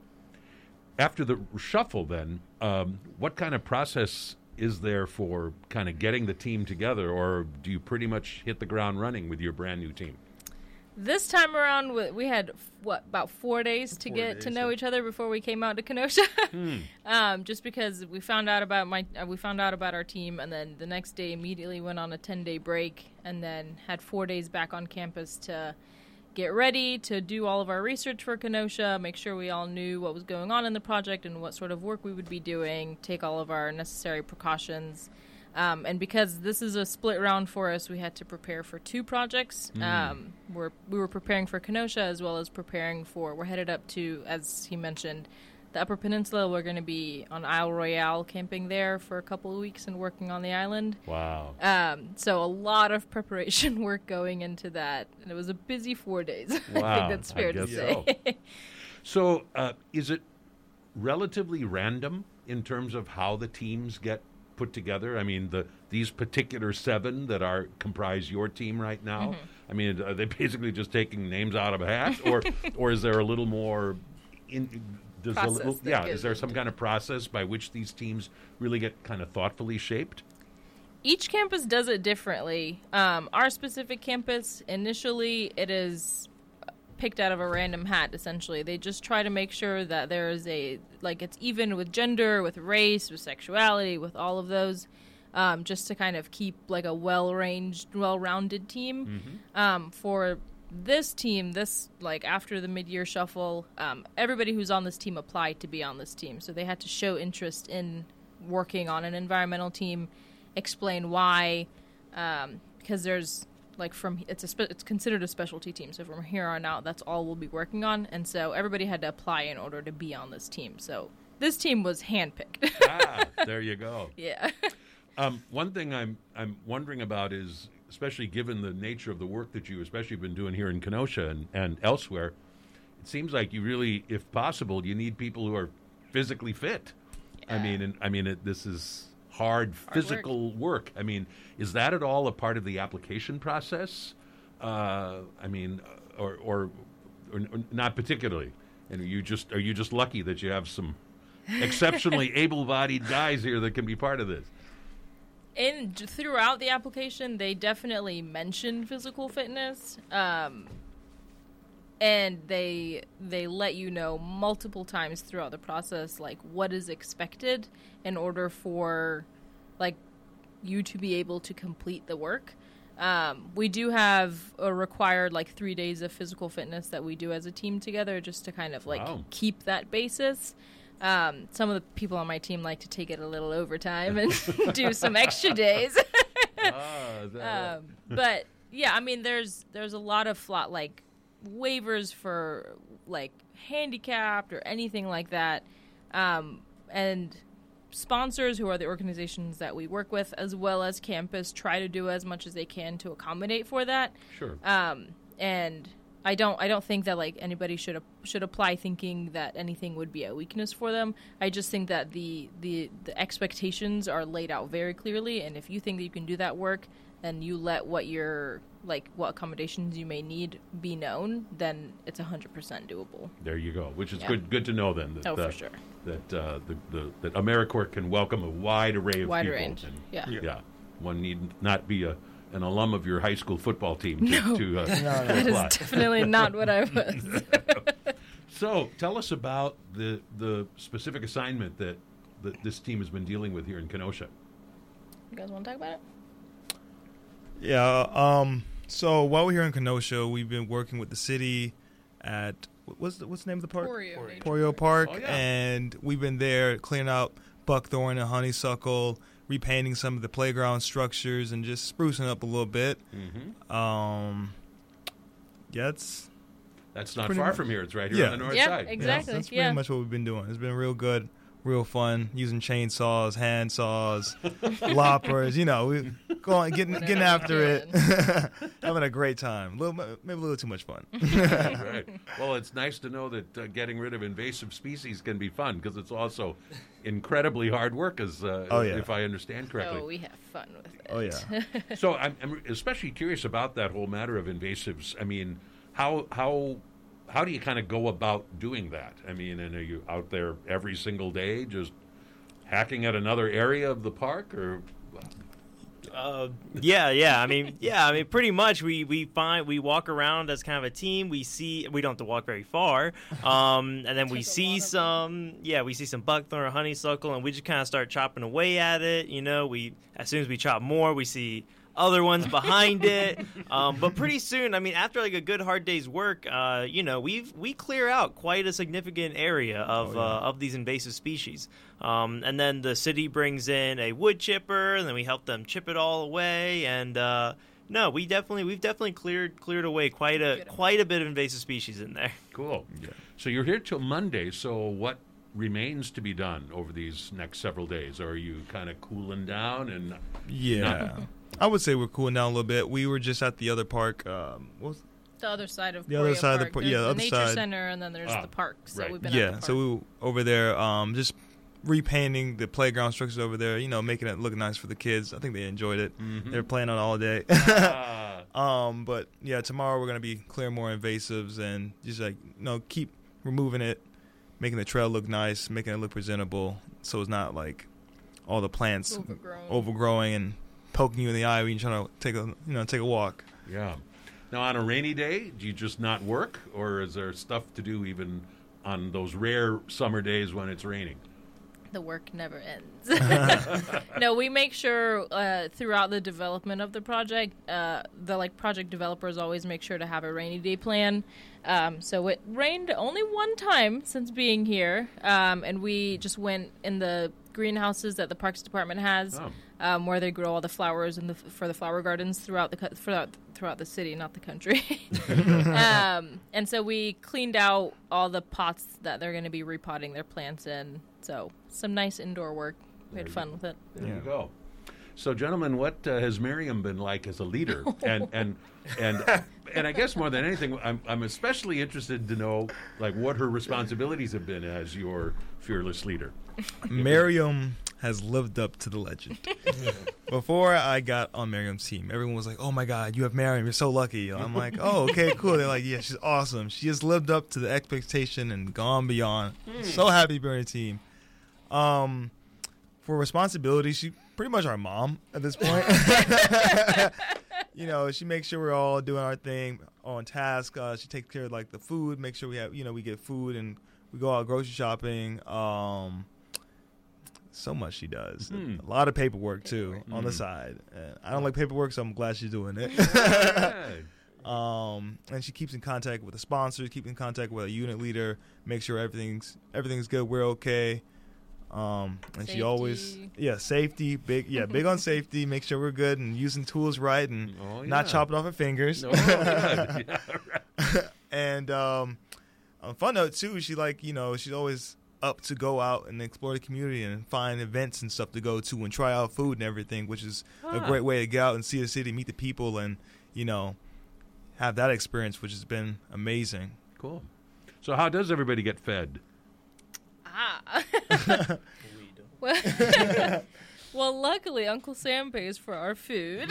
B: after the shuffle, then um, what kind of process is there for kind of getting the team together, or do you pretty much hit the ground running with your brand new team?
C: This time around, we- we had, what, about four days to
E: Four
C: get to
E: days,
C: know
E: yeah.
C: each other before we came out to Kenosha.
B: Hmm.
C: um, just because we found out about my, uh, we found out about our team, and then the next day immediately went on a ten-day break, and then had four days back on campus to get ready to do all of our research for Kenosha, make sure we all knew what was going on in the project and what sort of work we would be doing, take all of our necessary precautions. Um, and because this is a split round for us, we had to prepare for two projects.
B: Mm.
C: Um, we're, we were preparing for Kenosha as well as preparing for, we're headed up to, as he mentioned, the Upper Peninsula. We're going to be on Isle Royale, camping there for a couple of weeks and working on the island.
B: Wow.
C: Um, so a lot of preparation work going into that. And it was a busy four days. I
B: Wow,
C: think that's fair
B: I
C: to
B: guess
C: say.
B: so. So uh, is it relatively random in terms of how the teams get put together? I mean, the these particular seven that are comprise your team right now.
C: Mm-hmm.
B: I mean, are they basically just taking names out of a hat, or or is there a little more? In, does a
C: Process
B: little,
C: that
B: yeah,
C: goes
B: is there some
C: into
B: kind of process by which these teams really get kind of thoughtfully shaped?
C: Each campus does it differently. Um, our specific campus, initially, it is picked out of a random hat, essentially. They just try to make sure that there is a, like, it's even with gender, with race, with sexuality, with all of those, um, just to kind of keep, like, a well-ranged, well-rounded team.
B: Mm-hmm.
C: Um, for this team, this, like, after the mid-year shuffle, um, everybody who's on this team applied to be on this team. So they had to show interest in working on an environmental team, explain why, um, because there's like from it's a spe- it's considered a specialty team. So from here on out, that's all we'll be working on, and so everybody had to apply in order to be on this team. So this team was handpicked.
B: Ah, there you go.
C: Yeah.
B: Um, one thing I'm I'm wondering about is, especially given the nature of the work that you especially been doing here in Kenosha and, and elsewhere, it seems like you really, if possible, you need people who are physically fit. I
C: Yeah.
B: mean, and, I mean, it, this is hard physical work. I mean, is that at all a part of the application process? Uh, I mean, or, or or or not particularly. And are you just are you just lucky that you have some exceptionally able-bodied guys here that can be part of this?
C: In throughout the application, they definitely mention physical fitness, um, and they they let you know multiple times throughout the process, like, what is expected in order for, like, you to be able to complete the work. Um, we do have a required, like, three days of physical fitness that we do as a team together, just to kind of, like,
B: Wow.
C: keep that basis. Um, some of the people on my team like to take it a little overtime and do some extra days.
B: Ah, is that right?
C: um, but yeah, I mean, there's there's a lot of flat, like, waivers for, like, handicapped or anything like that, um, and sponsors, who are the organizations that we work with, as well as campus, try to do as much as they can to accommodate for that.
B: Sure.
C: Um, and I don't I don't think that, like, anybody should ap- should apply thinking that anything would be a weakness for them. I just think that the, the the expectations are laid out very clearly, and if you think that you can do that work, and you let what your, like, what accommodations you may need be known, then it's one hundred percent doable.
B: There you go. Which is
C: Yeah.
B: good. Good to know then. That,
C: Oh, for
B: uh,
C: sure.
B: That uh, the, the that AmeriCorps can welcome a wide array of
C: Wide
B: people.
C: range.
B: And,
C: Yeah.
B: yeah. One need not be a an alum of your high school football team to,
C: No.
B: to, uh, to
C: That is
B: apply.
C: definitely not what I was.
B: So tell us about the the specific assignment that, that this team has been dealing with here in Kenosha.
C: You guys want to talk about it?
E: Yeah. Um. So while we're here in Kenosha, we've been working with the city at what's the, what's the name of the park?
C: Oreo. Nature
E: Porio Park,
B: Oh, yeah.
E: and we've been there cleaning out buckthorn and honeysuckle, repainting some of the playground structures, and just sprucing up a little bit.
B: Mm-hmm.
E: Um. Yeah, it's
B: That's not
E: Pretty
B: far
E: much.
B: from here. It's right here
E: Yeah.
B: on the north
C: Yeah,
B: side.
C: exactly.
E: Yeah, that's pretty
C: yeah.
E: much what we've been doing. It's been real good, real fun, using chainsaws, hand saws, loppers. You know, we going, getting,
C: Whatever
E: getting
C: you're
E: after it,
C: doing.
E: having a great time. A little, maybe a little too much fun.
B: Right. Well, it's nice to know that uh, getting rid of invasive species can be fun because it's also incredibly hard work, as uh,
E: Oh, yeah.
B: if I understand correctly.
C: Oh, we have fun with it.
E: Oh, yeah.
B: So I'm, I'm especially curious about that whole matter of invasives. I mean, how how how do you kind of go about doing that? I mean, and are you out there every single day just hacking at another area of the park, or
D: Uh, yeah, yeah. I mean, yeah. I mean, pretty much. We, we find we walk around as kind of a team. We see we don't have to walk very far, um, and then we
C: Take a
D: see
C: lot of
D: some. Yeah, we see some buckthorn or honeysuckle, and we just kind of start chopping away at it. You know, we as soon as we chop more, we see other ones behind it. Um, but pretty soon, I mean, after like a good hard day's work, uh, you know, we we clear out quite a significant area of
E: Oh, yeah.
D: uh, of these invasive species. Um, and then the city brings in a wood chipper, and then we help them chip it all away. And uh, no, we definitely we've definitely cleared cleared away quite a
C: Good.
D: quite a bit of invasive species in there.
B: cool?
E: Yeah.
B: So you're here till Monday. So what remains to be done over these next several days? Are you kind of cooling down and
E: Yeah. I would say we're cooling down a little bit. We were just at the other park. Um, what was,
C: The other side of
E: The other
C: Poria
E: side of the
C: Park.
E: par-
C: There's
E: yeah, the
C: the
E: other
C: nature
E: side.
C: center, and then there's
B: Ah,
C: the park. So
B: right.
C: we've been at
E: yeah,
C: the park.
E: so we were over there, um, just repainting the playground structures over there. You know, making it look nice for the kids. I think they enjoyed it.
B: Mhm.
E: They were playing on it all day.
B: Ah,
E: um, but yeah, tomorrow we're gonna be clearing more invasives and just like you know keep removing it, making the trail look nice, making it look presentable, so it's not like all the plants
C: Overgrown.
E: overgrowing and poking you in the eye when you're trying to take a you know take a walk.
B: yeah. Now, on a rainy day, do you just not work, or is there stuff to do even on those rare summer days when it's raining?
C: The work never ends. No, we make sure uh, throughout the development of the project, uh, the like project developers always make sure to have a rainy day plan. Um, so it rained only one time since being here, um, and we just went in the greenhouses that the Parks Department has,
B: Oh.
C: um, where they grow all the flowers and the, for the flower gardens throughout the co- throughout throughout the city, not the country. um, and so we cleaned out all the pots that they're going to be repotting their plants in. So some nice indoor work. We had
B: There you
C: fun with it.
B: There
E: Yeah.
B: you go. So, gentlemen, what uh, has Miriam been like as a leader? And and and and I guess more than anything, I'm I'm especially interested to know like what her responsibilities have been as your fearless leader.
E: Miriam has lived up to the legend. Before I got on Miriam's team, everyone was like, "Oh my God, you have Miriam! You're so lucky." I'm like, "Oh, okay, cool." They're like, "Yeah, she's awesome. She has lived up to the expectation and gone beyond." So happy to be on your team. Um, for responsibility, she pretty much our mom at this point. You know, she makes sure we're all doing our thing on task. Uh, she takes care of like the food, make sure we have, you know, we get food and we go out grocery shopping. Um, so much she does.
B: Hmm.
E: A lot of paperwork too
C: Paperwork.
E: on the
B: Hmm.
E: side. And I don't like paperwork, so I'm glad she's doing it.
B: Hey.
E: Um, and she keeps in contact with the sponsors, keep in contact with a unit leader, make sure everything's everything's good, we're okay. Um, and she always,
C: Safety.
E: yeah, safety, big, yeah, big on safety. Make sure we're good and using tools right and
B: Oh,
E: not
B: yeah.
E: chopping off her fingers.
B: Oh, good. Yeah, right.
E: And um, on a fun note too, she like you know she's always up to go out and explore the community and find events and stuff to go to and try out food and everything, which is a
B: Ah.
E: great way to get out and see the city, meet the people, and you know have that experience, which has been amazing.
B: Cool. So, how does everybody get fed?
C: Ah. well, well, luckily, Uncle Sam pays for our food.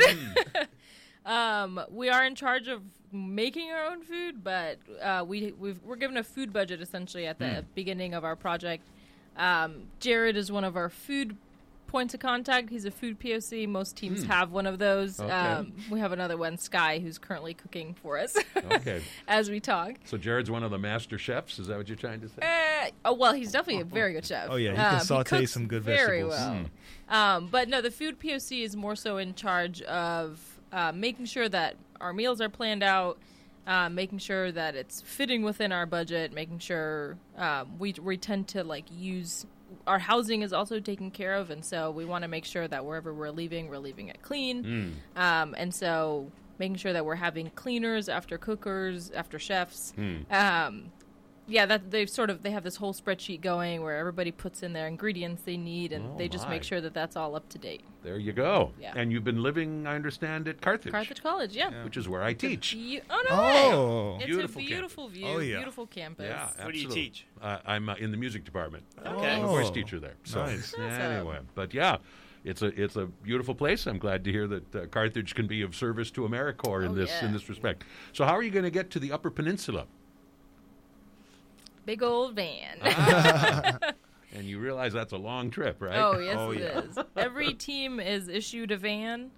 C: um, we are in charge of making our own food, but uh, we we've, we're given a food budget essentially at the
B: Mm.
C: beginning of our project. Um, Jared is one of our food points of contact. He's a food P O C. Most teams
B: Mm.
C: have one of those.
B: Okay.
C: Um, we have another one, Sky, who's currently cooking for us
B: Okay.
C: as we talk.
B: So, Jared's one of the master chefs. Is that what you're trying to say?
C: Uh, oh well, he's definitely a very good chef.
E: Oh, yeah, he can
C: Um,
E: saute
C: cooks
E: some good
C: very
E: vegetables.
C: well.
B: Mm.
C: Um, but no, the food P O C is more so in charge of uh, making sure that our meals are planned out, uh, making sure that it's fitting within our budget, making sure um, we we tend to like use. Our housing is also taken care of, and so we want to make sure that wherever we're leaving, we're leaving it clean.
B: Mm.
C: Um, and so making sure that we're having cleaners after cookers, after chefs.
B: Mm.
C: Um, yeah, that they've sort of they have this whole spreadsheet going where everybody puts in their ingredients they need, and
B: Oh,
C: they just
B: my.
C: make sure that that's all up to date.
B: There you go.
C: Yeah.
B: And you've been living, I understand, at Carthage,
C: Carthage College, yeah.
B: which is where I teach.
C: Be- oh no
E: Oh.
C: way! It's
B: Beautiful
C: a beautiful view,
E: Oh, yeah.
C: beautiful campus.
B: Yeah,
D: What do
B: absolutely.
D: you teach?
B: Uh, I'm uh, in the music department.
D: Okay.
B: I'm a voice
E: Oh.
B: teacher there. So
E: Nice.
C: Awesome.
B: anyway, but yeah, it's a it's a beautiful place. I'm glad to hear that uh, Carthage can be of service to AmeriCorps in
C: Oh,
B: this
C: yeah.
B: in this respect. So how are you going to get to the Upper Peninsula?
C: Big old van.
B: And you realize that's a long trip, right?
C: Oh yes,
E: Oh,
C: it
E: yeah.
C: is. Every team is issued a van.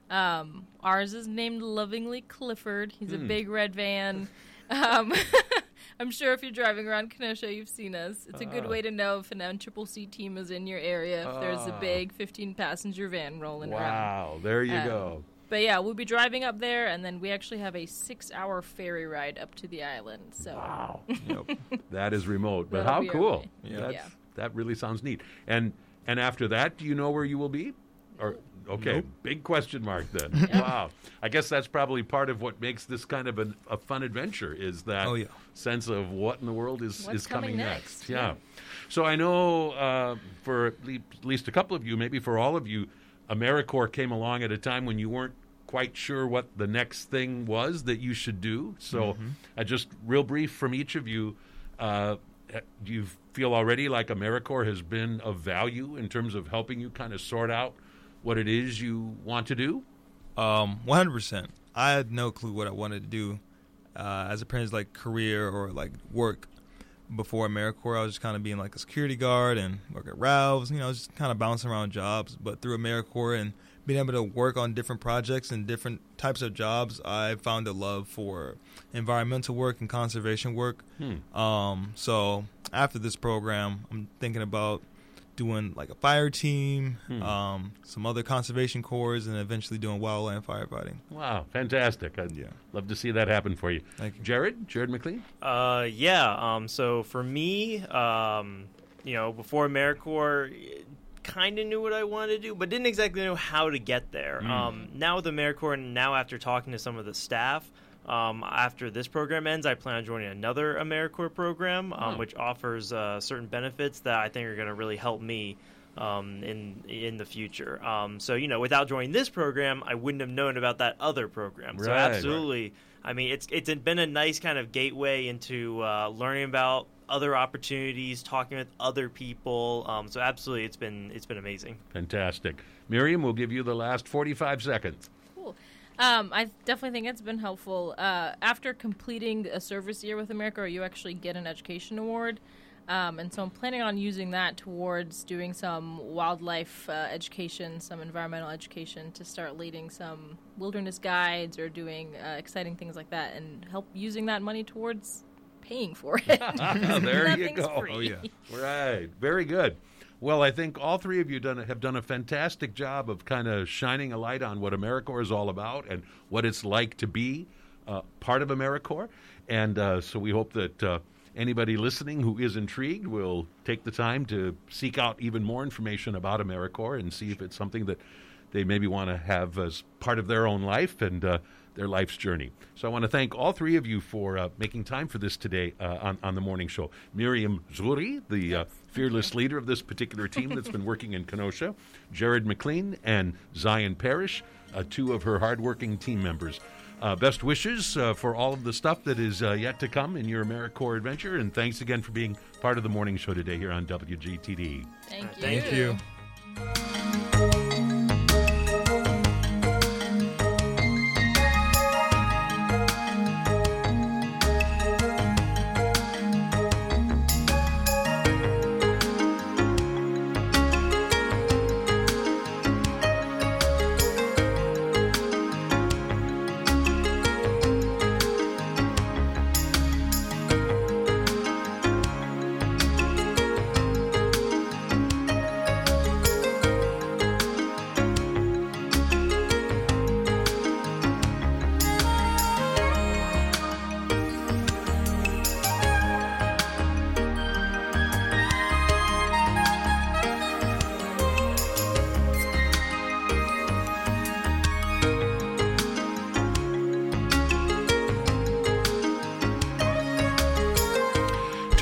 C: Um, ours is named lovingly Clifford. He's a
B: Hmm.
C: big red van. Um, I'm sure if you're driving around Kenosha, you've seen us. It's a good
B: Ah.
C: way to know if an N C C C team is in your area. If there's a
B: Ah.
C: big fifteen passenger van rolling around.
B: Wow, there you
C: Um,
B: go.
C: But yeah, we'll be driving up there, and then we actually have a six-hour ferry ride up to the island. So
B: Wow,
E: Yep.
B: that is remote, but
C: That'll
B: how
C: be our
B: cool!
C: way.
E: Yeah.
B: That's,
C: Yeah.
B: That really sounds neat. And and after that, do you know where you will be? Or okay,
E: Nope.
B: big question mark then. Wow, I guess that's probably part of what makes this kind of an, a fun adventure is that
E: Oh, yeah.
B: sense of what in the world is
C: What's
B: is coming,
C: coming
B: next.
C: next?
B: Yeah.
C: Yeah.
B: So I know uh, for at le- at least a couple of you, maybe for all of you, AmeriCorps came along at a time when you weren't quite sure what the next thing was that you should do. So uh, just real brief from each of you, uh, do you feel already like AmeriCorps has been of value in terms of helping you kind of sort out what it is you want to do?
E: Um, one hundred percent. I had no clue what I wanted to do uh, as a parent's like career or like work before AmeriCorps. I was just kind of being like a security guard and work at Ralph's, you know, just kind of bouncing around jobs. But through AmeriCorps and being able to work on different projects and different types of jobs, I found a love for environmental work and conservation work.
B: Hmm.
E: Um, so after this program, I'm thinking about doing like a fire team,
B: Hmm.
E: um, some other conservation corps, and eventually doing wildland firefighting.
B: Wow, fantastic. I'd
E: Yeah.
B: love to see that happen for you.
E: Thank you.
B: Jared, Jared McLean?
D: Uh, yeah. Um, so for me, um, you know, before AmeriCorps, kind of knew what I wanted to do, but didn't exactly know how to get there.
B: Mm.
D: Um, now with AmeriCorps, and now after talking to some of the staff, um, after this program ends, I plan on joining another AmeriCorps program, um,
B: Oh.
D: which offers uh, certain benefits that I think are going to really help me um, in in the future. Um, so, you know, without joining this program, I wouldn't have known about that other program. So,
B: Right.
D: absolutely. I mean, it's it's been a nice kind of gateway into uh, learning about other opportunities, talking with other people. Um, so, absolutely, it's been it's been amazing.
B: Fantastic. Miriam, we'll give you the last forty-five seconds.
C: Cool. Um, I definitely think it's been helpful. Uh, after completing a service year with AmeriCorps, you actually get an education award. Um, and so I'm planning on using that towards doing some wildlife uh, education, some environmental education to start leading some wilderness guides or doing uh, exciting things like that and help using that money towards paying for it.
B: There you
C: Nothing's
B: go.
C: free.
E: Oh, yeah.
B: Right. Very good. Well, I think all three of you done, have done a fantastic job of kind of shining a light on what AmeriCorps is all about and what it's like to be uh, part of AmeriCorps. And uh, so we hope that uh, anybody listening who is intrigued will take the time to seek out even more information about AmeriCorps and see if it's something that they maybe want to have as part of their own life and uh, their life's journey. So I want to thank all three of you for uh, making time for this today uh, on, on the morning show. Miriam Zuri, the uh, fearless leader of this particular team that's been working in Kenosha, Jared McLean and Zion Parrish, uh, two of her hardworking team members. Uh, best wishes uh, for all of the stuff that is uh, yet to come in your AmeriCorps adventure, and thanks again for being part of the morning show today here on W G T D.
C: Thank you.
E: Thank you.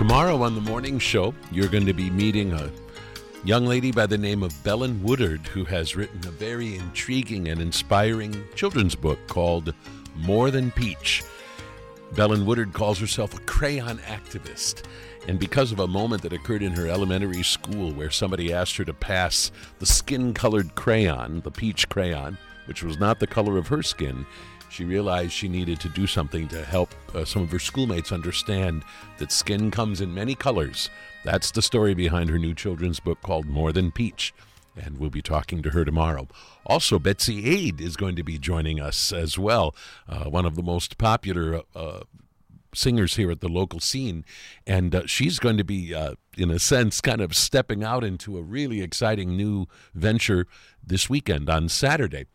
B: Tomorrow on the morning show, you're going to be meeting a young lady by the name of Belen Woodard, who has written a very intriguing and inspiring children's book called More Than Peach. Belen Woodard calls herself a crayon activist. And because of a moment that occurred in her elementary school where somebody asked her to pass the skin-colored crayon, the peach crayon, which was not the color of her skin, she realized she needed to do something to help uh, some of her schoolmates understand that skin comes in many colors. That's the story behind her new children's book called More Than Peach, and we'll be talking to her tomorrow. Also, Betsy Ade is going to be joining us as well, uh, one of the most popular uh, singers here at the local scene, and uh, she's going to be, uh, in a sense, kind of stepping out into a really exciting new venture this weekend on Saturday.